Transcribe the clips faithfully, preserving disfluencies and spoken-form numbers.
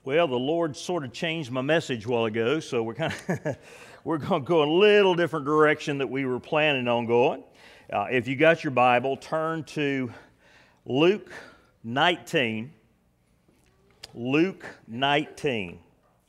Well, the Lord sort of changed my message a while ago, so we're kind of we're going to go a little different direction that we were planning on going. Uh, if you got your Bible, turn to Luke nineteen. Luke nineteen.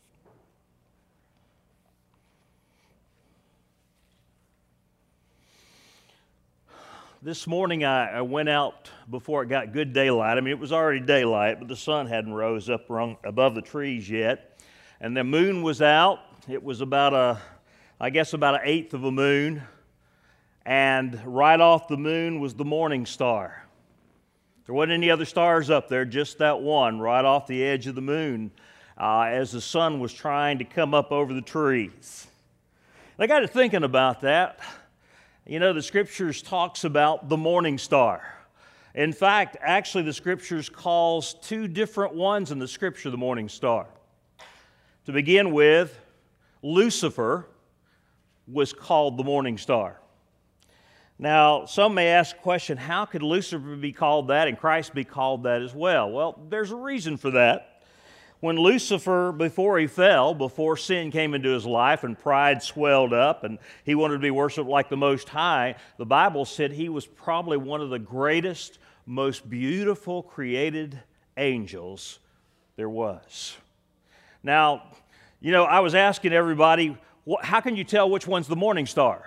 This morning I, I went out before it got good daylight. I mean, it was already daylight, but the sun hadn't rose up rung, above the trees yet. And the moon was out. It was about a, I guess about an eighth of a moon. And right off the moon was the morning star. There wasn't any other stars up there, just that one right off the edge of the moon uh, as the sun was trying to come up over the trees. And I got to thinking about that. You know, the Scriptures talks about the morning star. In fact, actually the Scriptures calls two different ones in the Scripture the morning star. To begin with, Lucifer was called the morning star. Now, some may ask the question, how could Lucifer be called that and Christ be called that as well? Well, there's a reason for that. When Lucifer, before he fell, before sin came into his life and pride swelled up and he wanted to be worshiped like the Most High, the Bible said he was probably one of the greatest, most beautiful created angels there was. Now, you know, I was asking everybody, how can you tell which one's the morning star?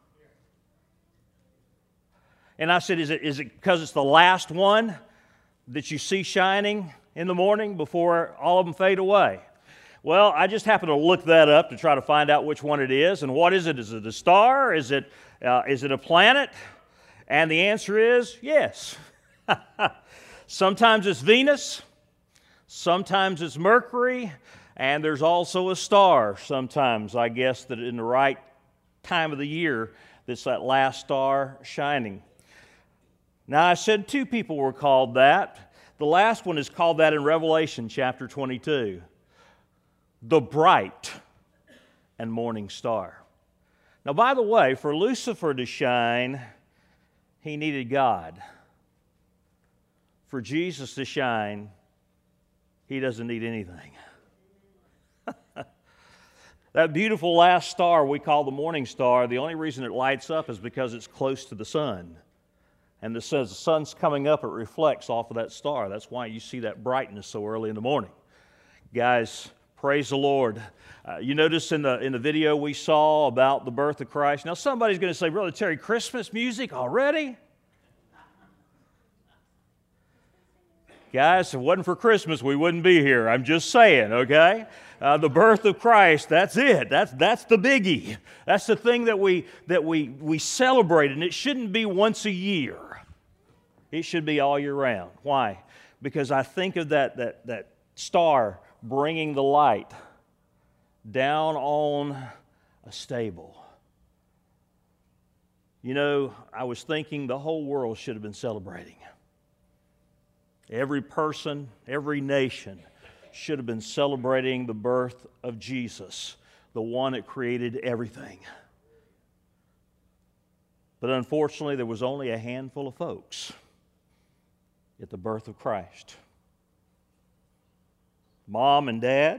And I said, is it is it because it's the last one that you see shining in the morning before all of them fade away? Well, I just happened to look that up to try to find out which one it is. And what is it? Is it a star? Is it, uh, is it a planet? And the answer is yes. Sometimes it's Venus. Sometimes it's Mercury. And there's also a star sometimes, I guess, that in the right time of the year, that's that last star shining. Now, I said two people were called that. The last one is called that in Revelation chapter twenty-two. The bright and morning star. Now, by the way, for Lucifer to shine, he needed God. For Jesus to shine, he doesn't need anything. That beautiful last star we call the morning star, the only reason it lights up is because it's close to the sun. And it says the sun's coming up, it reflects off of that star. That's why you see that brightness so early in the morning. Guys, praise the Lord. Uh, you notice in the, in the video we saw about the birth of Christ. Now somebody's going to say, Brother Terry, Christmas music already? Guys, if it wasn't for Christmas, we wouldn't be here. I'm just saying, okay? Uh, the birth of Christ, that's it. That's, that's the biggie. That's the thing that we, that we, we celebrate, and it shouldn't be once a year. It should be all year round. Why? Because I think of that, that, that star bringing the light down on a stable. You know, I was thinking the whole world should have been celebrating. Every person, every nation should have been celebrating the birth of Jesus, the one that created everything. But unfortunately, there was only a handful of folks at the birth of Christ. Mom and dad,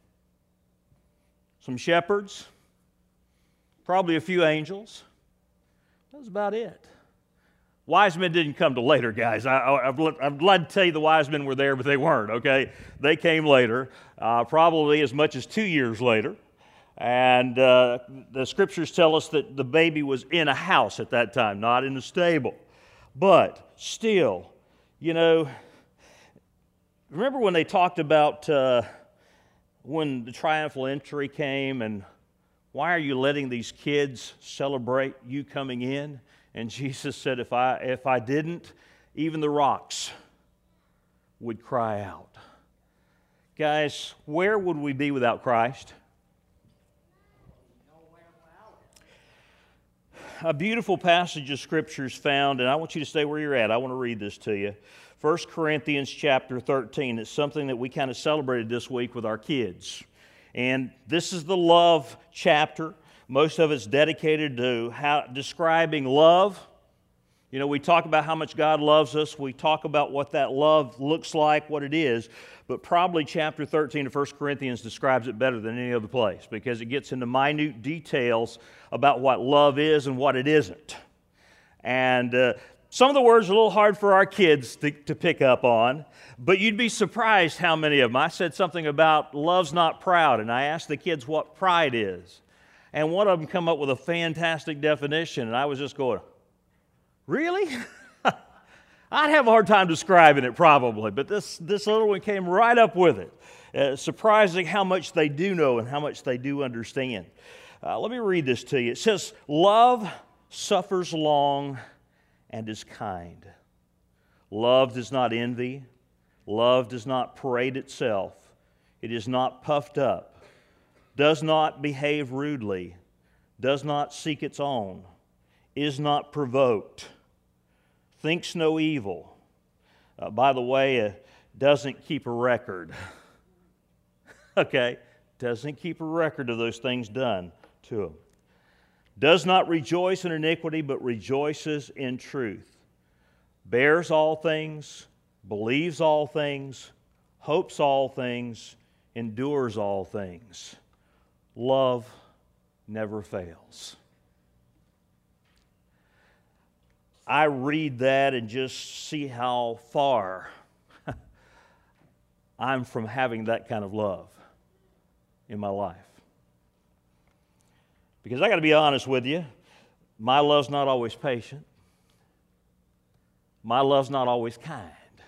some shepherds, probably a few angels. That was about it. Wise men didn't come till later, guys. I, I, I'm glad to tell you the wise men were there, but they weren't, okay? They came later, uh, probably as much as two years later. And uh, the Scriptures tell us that the baby was in a house at that time, not in a stable. But still, you know, remember when they talked about uh, when the triumphal entry came and why are you letting these kids celebrate you coming in? And Jesus said, if I, if I didn't, even the rocks would cry out. Guys, where would we be without Christ? A beautiful passage of Scripture is found, and I want you to stay where you're at. I want to read this to you. First Corinthians chapter thirteen. It's something that we kind of celebrated this week with our kids. And this is the love chapter. Most of it's dedicated to how, describing love. You know, we talk about how much God loves us. We talk about what that love looks like, what it is. But probably chapter thirteen of First Corinthians describes it better than any other place because it gets into minute details about what love is and what it isn't. And uh, some of the words are a little hard for our kids to, to pick up on, but you'd be surprised how many of them. I said something about love's not proud, and I asked the kids what pride is. And one of them come up with a fantastic definition, and I was just going, really? I'd have a hard time describing it probably, but this, this little one came right up with it. Uh, surprising how much they do know and how much they do understand. Uh, let me read this to you. It says, love suffers long and is kind. Love does not envy. Love does not parade itself. It is not puffed up, does not behave rudely, does not seek its own, is not provoked, thinks no evil. Uh, by the way, uh, doesn't keep a record. Okay? Doesn't keep a record of those things done to him. Does not rejoice in iniquity, but rejoices in truth. Bears all things, believes all things, hopes all things, endures all things. Love never fails. I read that and just see how far I'm from having that kind of love in my life. Because I got to be honest with you, my love's not always patient. My love's not always kind.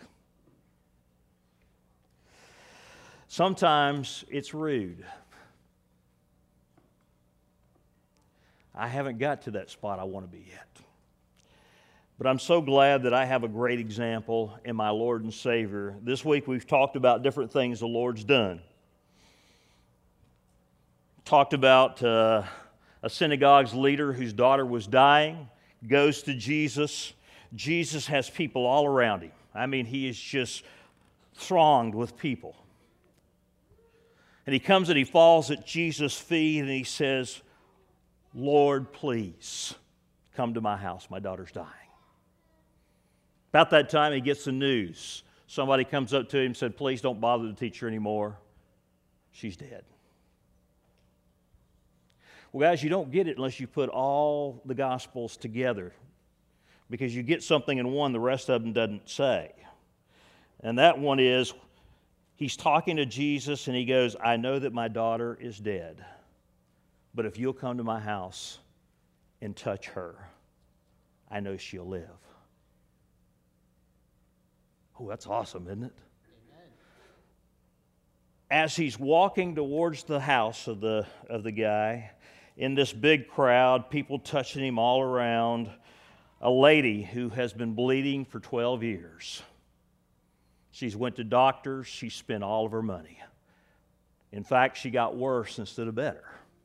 Sometimes it's rude. I haven't got to that spot I want to be yet. But I'm so glad that I have a great example in my Lord and Savior. This week we've talked about different things the Lord's done. Talked about uh, a synagogue's leader whose daughter was dying, goes to Jesus. Jesus has people all around him. I mean, he is just thronged with people. And he comes and he falls at Jesus' feet and he says, Lord, please come to my house. My daughter's dying. About that time, he gets the news. Somebody comes up to him and said, please don't bother the teacher anymore. She's dead. Well, guys, you don't get it unless you put all the Gospels together, because you get something in one the rest of them doesn't say. And that one is, he's talking to Jesus and he goes, I know that my daughter is dead, but if you'll come to my house and touch her, I know she'll live. Oh, that's awesome, isn't it? Amen. As he's walking towards the house of the, of the guy, in this big crowd, people touching him all around, a lady who has been bleeding for twelve years. She's went to doctors. She spent all of her money. In fact, she got worse instead of better.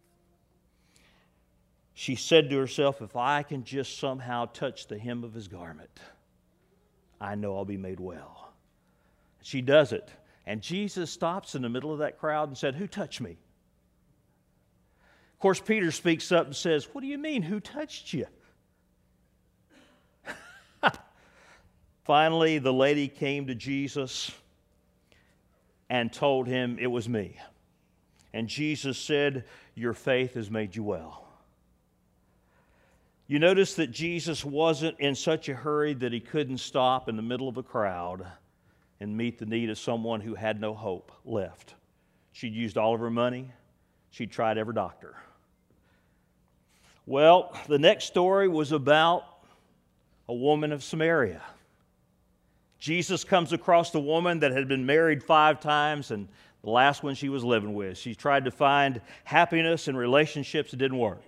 She said to herself, if I can just somehow touch the hem of his garment, I know I'll be made well. She does it. And Jesus stops in the middle of that crowd and said, who touched me? Of course, Peter speaks up and says, what do you mean, who touched you? Finally, the lady came to Jesus and told him it was me. And Jesus said, your faith has made you well. You notice that Jesus wasn't in such a hurry that he couldn't stop in the middle of a crowd and meet the need of someone who had no hope left. She'd used all of her money. She'd tried every doctor. Well, the next story was about a woman of Samaria. Jesus comes across the woman that had been married five times, and the last one she was living with. She tried to find happiness in relationships that didn't work.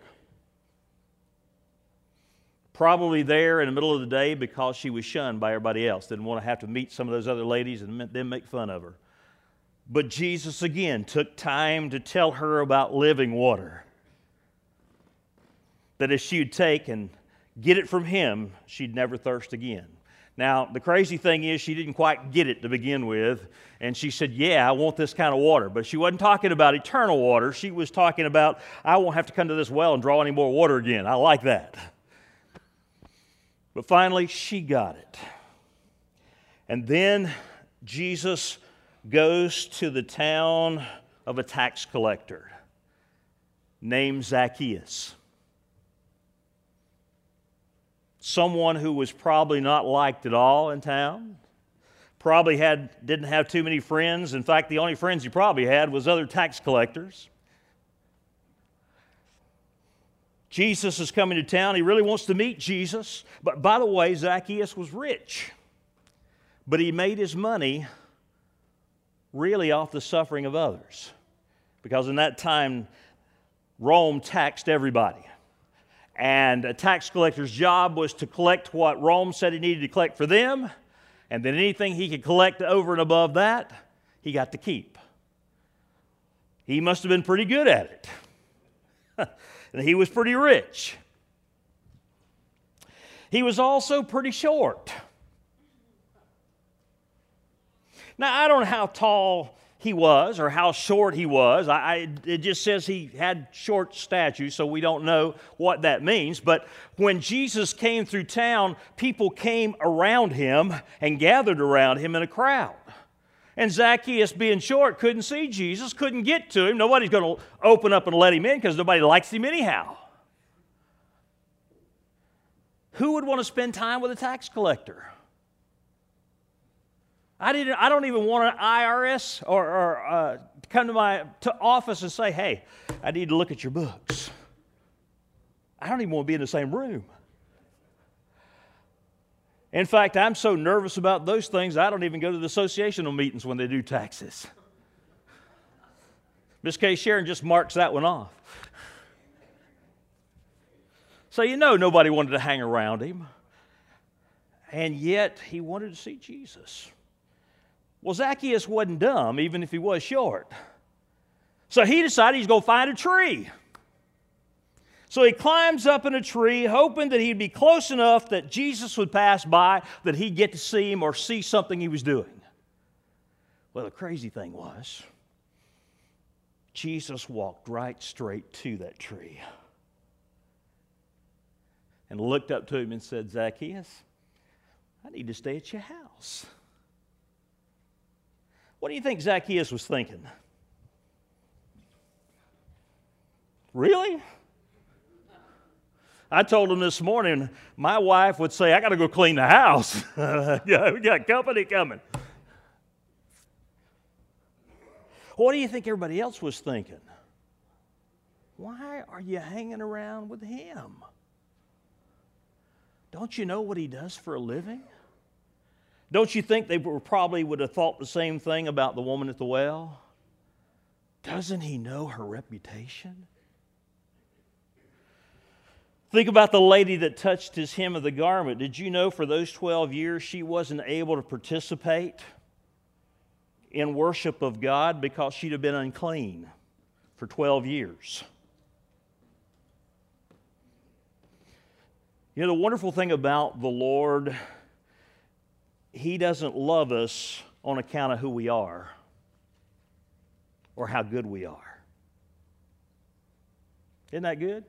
Probably there in the middle of the day because she was shunned by everybody else. Didn't want to have to meet some of those other ladies and then make fun of her. But Jesus again took time to tell her about living water. That if she would take and get it from him, she'd never thirst again. Now, the crazy thing is she didn't quite get it to begin with. And she said, yeah, I want this kind of water. But she wasn't talking about eternal water. She was talking about, I won't have to come to this well and draw any more water again. I like that. But finally, she got it. And then Jesus goes to the town of a tax collector named Zacchaeus. Someone who was probably not liked at all in town. Probably had, didn't have too many friends. In fact, the only friends he probably had was other tax collectors. Jesus is coming to town. He really wants to meet Jesus. But by the way, Zacchaeus was rich. But he made his money really off the suffering of others. Because in that time, Rome taxed everybody. And a tax collector's job was to collect what Rome said he needed to collect for them. And then anything he could collect over and above that, he got to keep. He must have been pretty good at it. And he was pretty rich. He was also pretty short. Now, I don't know how tall he was or how short he was. I, I, it just says he had short stature, so we don't know what that means. But when Jesus came through town, people came around him and gathered around him in a crowd. And Zacchaeus, being short, couldn't see Jesus, couldn't get to him. Nobody's going to open up and let him in because nobody likes him anyhow. Who would want to spend time with a tax collector? I didn't. I don't even want an I R S or, or uh, come to my to office and say, "Hey, I need to look at your books." I don't even want to be in the same room. In fact, I'm so nervous about those things, I don't even go to the associational meetings when they do taxes. Miss Kay Sharon just marks that one off. So you know nobody wanted to hang around him. And yet he wanted to see Jesus. Well, Zacchaeus wasn't dumb, even if he was short. So he decided he's going to find a tree. So he climbs up in a tree, hoping that he'd be close enough that Jesus would pass by, that he'd get to see him or see something he was doing. Well, the crazy thing was, Jesus walked right straight to that tree and looked up to him and said, "Zacchaeus, I need to stay at your house." What do you think Zacchaeus was thinking? Really? I told him this morning, my wife would say, "I got to go clean the house." Yeah, we got company coming. What do you think everybody else was thinking? Why are you hanging around with him? Don't you know what he does for a living? Don't you think they were probably would have thought the same thing about the woman at the well? Doesn't he know her reputation? Think about the lady that touched his hem of the garment. Did you know for those twelve years she wasn't able to participate in worship of God because she'd have been unclean for twelve years? You know, the wonderful thing about the Lord, He doesn't love us on account of who we are or how good we are. Isn't that good?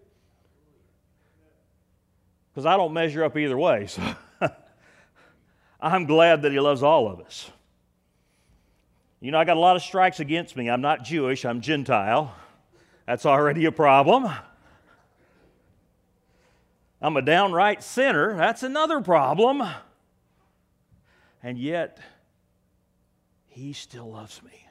Because I don't measure up either way, so I'm glad that He loves all of us. You know, I got a lot of strikes against me. I'm not Jewish, I'm Gentile. That's already a problem. I'm a downright sinner. That's another problem. And yet, He still loves me.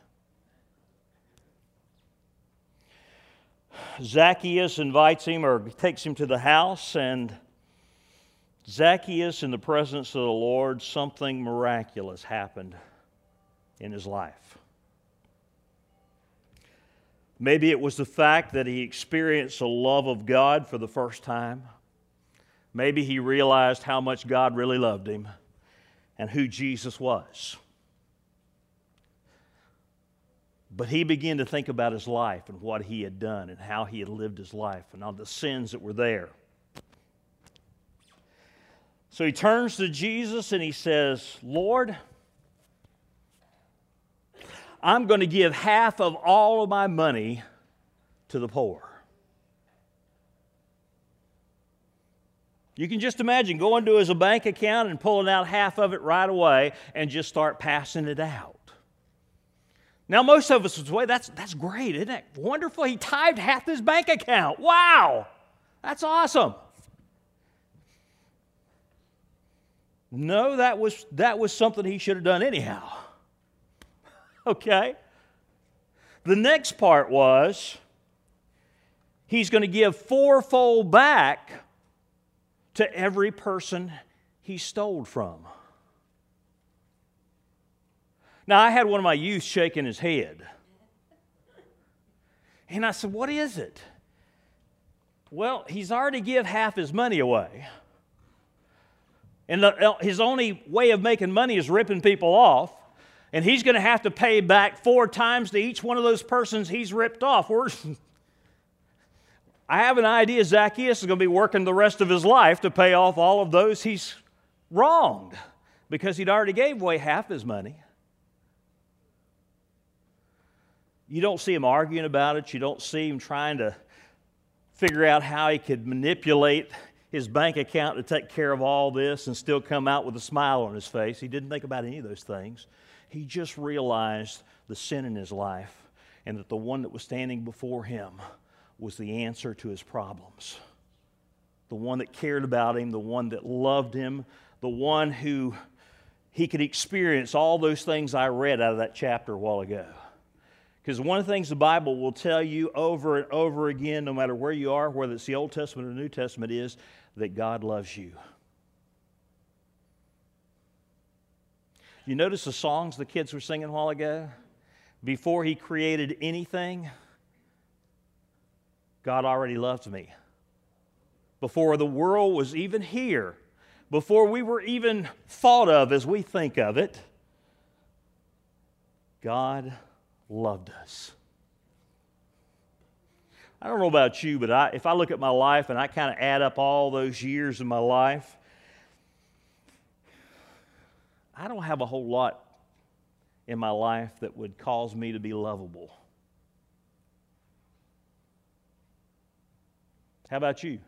Zacchaeus invites him or takes him to the house, and Zacchaeus, in the presence of the Lord, something miraculous happened in his life. Maybe it was the fact that he experienced the love of God for the first time. Maybe he realized how much God really loved him and who Jesus was. But he began to think about his life and what he had done and how he had lived his life and all the sins that were there. So he turns to Jesus and he says, "Lord, I'm going to give half of all of my money to the poor." You can just imagine going to his bank account and pulling out half of it right away and just start passing it out. Now, most of us would say, that's, that's great, isn't it? Wonderful. He tithed half his bank account. Wow, that's awesome. No, that was, that was something he should have done anyhow. Okay? The next part was he's going to give fourfold back to every person he stole from. Now, I had one of my youth shaking his head. And I said, what is it? Well, he's already give half his money away. And the, his only way of making money is ripping people off. And he's going to have to pay back four times to each one of those persons he's ripped off. We're I have an idea Zacchaeus is going to be working the rest of his life to pay off all of those he's wronged because he'd already gave away half his money. You don't see him arguing about it. You don't see him trying to figure out how he could manipulate his bank account to take care of all this and still come out with a smile on his face. He didn't think about any of those things. He just realized the sin in his life and that the one that was standing before him was the answer to his problems. The one that cared about him, the one that loved him, the one who he could experience all those things I read out of that chapter a while ago. Because one of the things the Bible will tell you over and over again, no matter where you are, whether it's the Old Testament or the New Testament, is that God loves you. You notice the songs the kids were singing a while ago? Before He created anything, God already loved me. Before the world was even here, before we were even thought of as we think of it, God loved us. I don't know about you, but I, if I look at my life and I kind of add up all those years of my life, I don't have a whole lot in my life that would cause me to be lovable. How about you?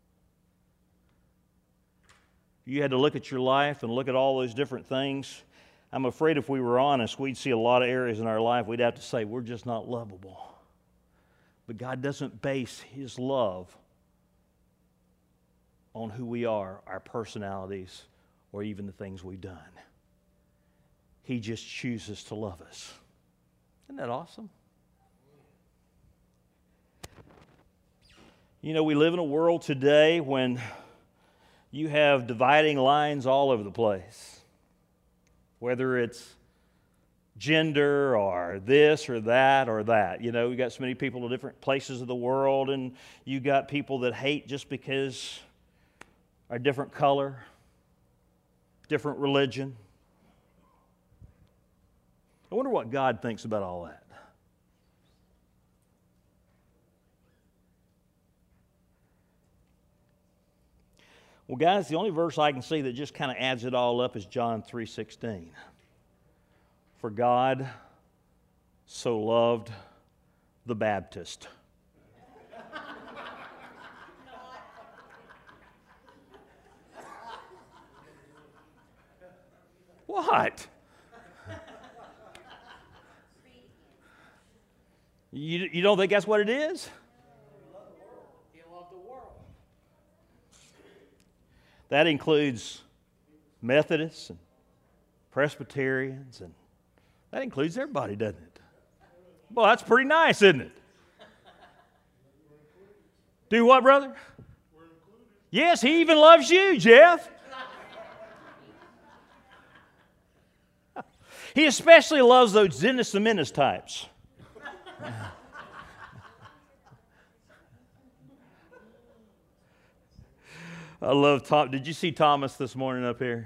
If you had to look at your life and look at all those different things, I'm afraid if we were honest, we'd see a lot of areas in our life we'd have to say, we're just not lovable. But God doesn't base His love on who we are, our personalities, or even the things we've done. He just chooses to love us. Isn't that awesome? You know, we live in a world today when you have dividing lines all over the place. Whether it's gender or this or that or that. You know, we got so many people in different places of the world, and you got people that hate just because are different color, different religion. I wonder what God thinks about all that. Well, guys, the only verse I can see that just kind of adds it all up is John three sixteen. For God so loved the Baptist. What? You, you don't think that's what it is? That includes Methodists and Presbyterians, and that includes everybody, doesn't it? Well, that's pretty nice, isn't it? Do what, brother? Yes, He even loves you, Jeff. He especially loves those Dennis the Menace types. I love Tom. Did you see Thomas this morning up here?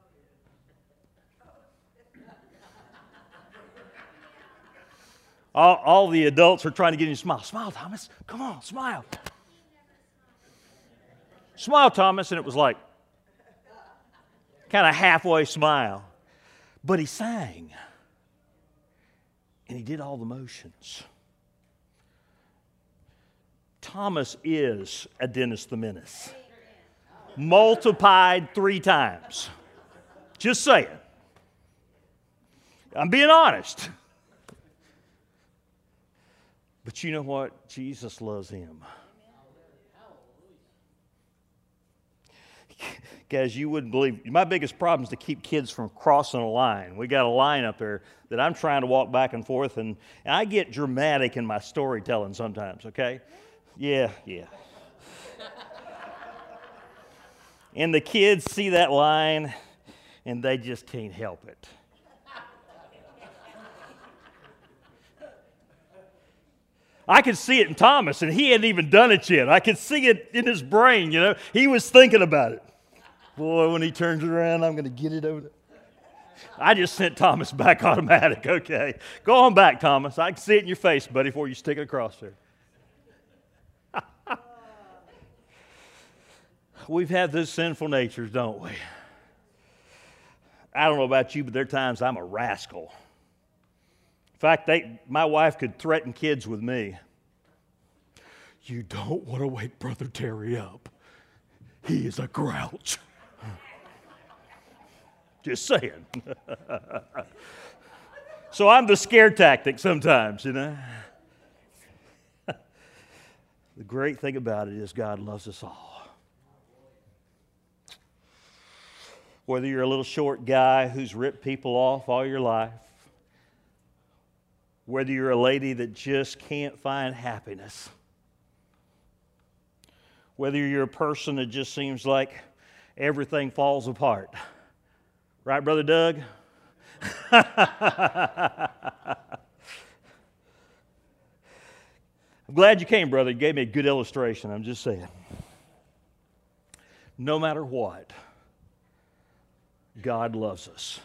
All, all the adults are trying to get him to smile. Smile, Thomas. Come on, smile. Smile, Thomas. And it was like kind of halfway smile. But he sang. And he did all the motions. Thomas is a Dennis the Menace. multiplied three times. Just saying. I'm being honest. But you know what? Jesus loves him. Guys, you wouldn't believe, my biggest problem is to keep kids from crossing a line. We got a line up there that I'm trying to walk back and forth, and, and I get dramatic in my storytelling sometimes, okay? Yeah, yeah. And the kids see that line, and they just can't help it. I could see it in Thomas, and he hadn't even done it yet. I could see it in his brain, you know. He was thinking about it. Boy, when he turns around, I'm going to get it over there. I just sent Thomas back automatic, okay. Go on back, Thomas. I can see it in your face, buddy, before you stick it across there. We've had those sinful natures, don't we? I don't know about you, but there are times I'm a rascal. In fact, they, my wife could threaten kids with me. You don't want to wake Brother Terry up. He is a grouch. Just saying. So I'm the scare tactic sometimes, you know. The great thing about it is God loves us all. Whether you're a little short guy who's ripped people off all your life, whether you're a lady that just can't find happiness, whether you're a person that just seems like everything falls apart. Right, Brother Doug? I'm glad you came, brother. You gave me a good illustration. I'm just saying. No matter what, God loves us.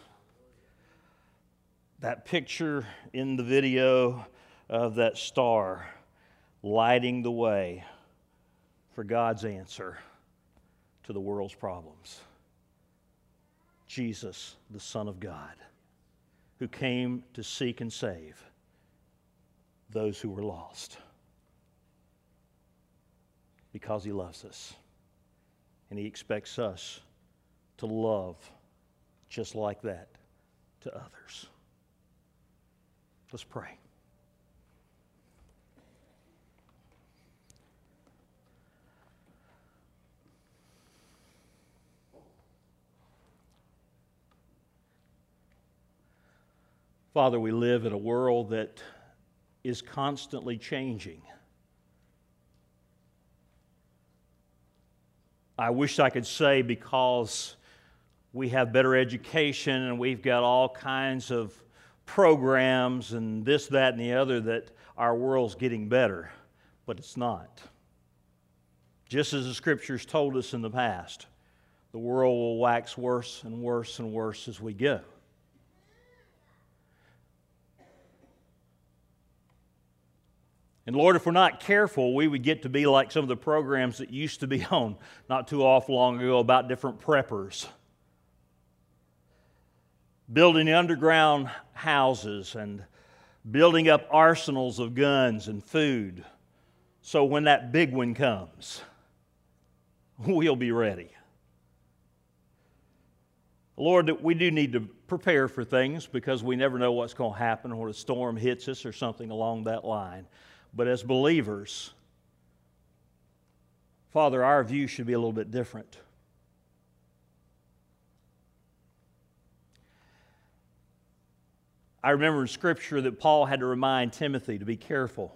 That picture in the video of that star lighting the way for God's answer to the world's problems. Jesus, the Son of God, who came to seek and save those who were lost. Because he loves us. And he expects us to love just like that to others. Let's pray. Father, we live in a world that is constantly changing. I wish I could say because we have better education and we've got all kinds of programs and this, that, and the other that our world's getting better, but it's not. Just as the Scriptures told us in the past, the world will wax worse and worse and worse as we go. And Lord, if we're not careful, we would get to be like some of the programs that used to be on not too awful long ago about different preppers. Building underground houses and building up arsenals of guns and food so when that big one comes, we'll be ready. Lord, that we do need to prepare for things because we never know what's going to happen when a storm hits us or something along that line. But as believers, Father, our view should be a little bit different. I remember in Scripture that Paul had to remind Timothy to be careful,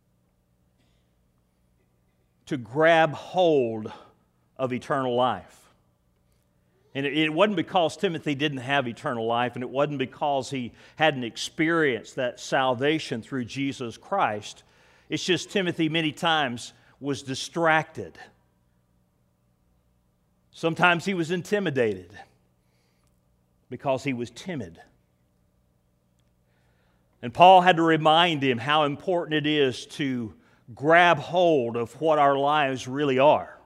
to grab hold of eternal life. And it, it wasn't because Timothy didn't have eternal life, and it wasn't because he hadn't experienced that salvation through Jesus Christ. It's just Timothy many times was distracted. Sometimes he was intimidated because he was timid. And Paul had to remind him how important it is to grab hold of what our lives really are.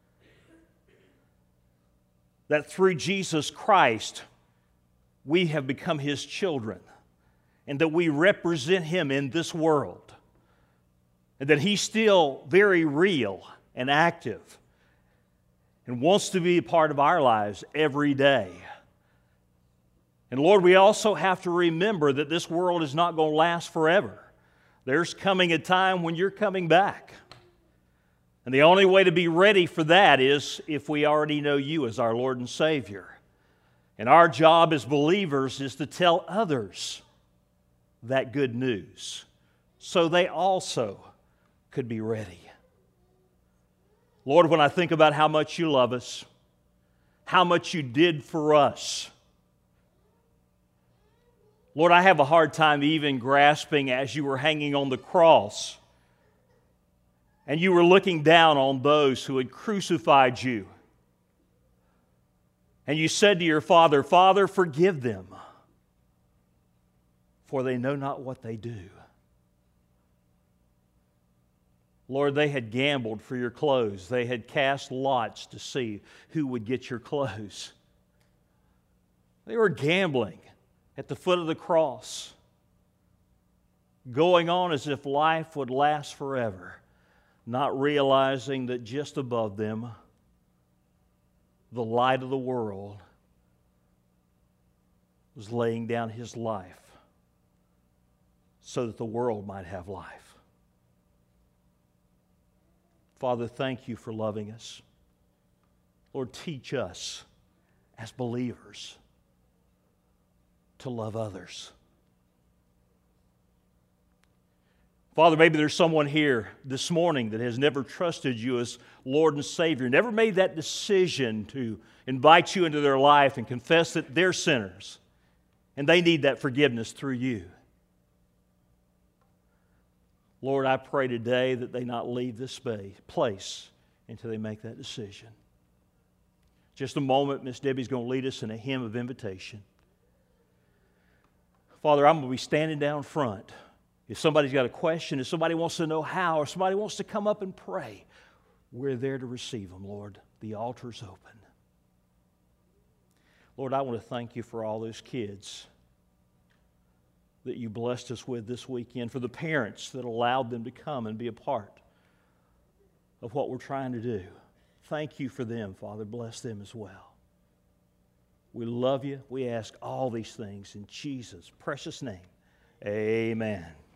That through Jesus Christ, we have become His children, and that we represent Him in this world, and that He's still very real and active, and wants to be a part of our lives every day. And Lord, we also have to remember that this world is not going to last forever. There's coming a time when you're coming back. And the only way to be ready for that is if we already know you as our Lord and Savior. And our job as believers is to tell others that good news so they also could be ready. Lord, when I think about how much you love us, how much you did for us, Lord, I have a hard time even grasping as you were hanging on the cross and you were looking down on those who had crucified you. And you said to your Father, Father, forgive them, for they know not what they do. Lord, they had gambled for your clothes. They had cast lots to see who would get your clothes. They were gambling at the foot of the cross, going on as if life would last forever, not realizing that just above them, the light of the world was laying down his life so that the world might have life. Father, thank you for loving us. Lord, teach us as believers to love others. Father, maybe there's someone here this morning that has never trusted you as Lord and Savior, never made that decision to invite you into their life and confess that they're sinners, and they need that forgiveness through you. Lord, I pray today that they not leave this space, place until they make that decision. Just a moment, Miss Debbie's going to lead us in a hymn of invitation. Father, I'm going to be standing down front. If somebody's got a question, if somebody wants to know how, or somebody wants to come up and pray, we're there to receive them, Lord. The altar's open. Lord, I want to thank you for all those kids that you blessed us with this weekend, for the parents that allowed them to come and be a part of what we're trying to do. Thank you for them, Father. Bless them as well. We love you. We ask all these things in Jesus' precious name. Amen.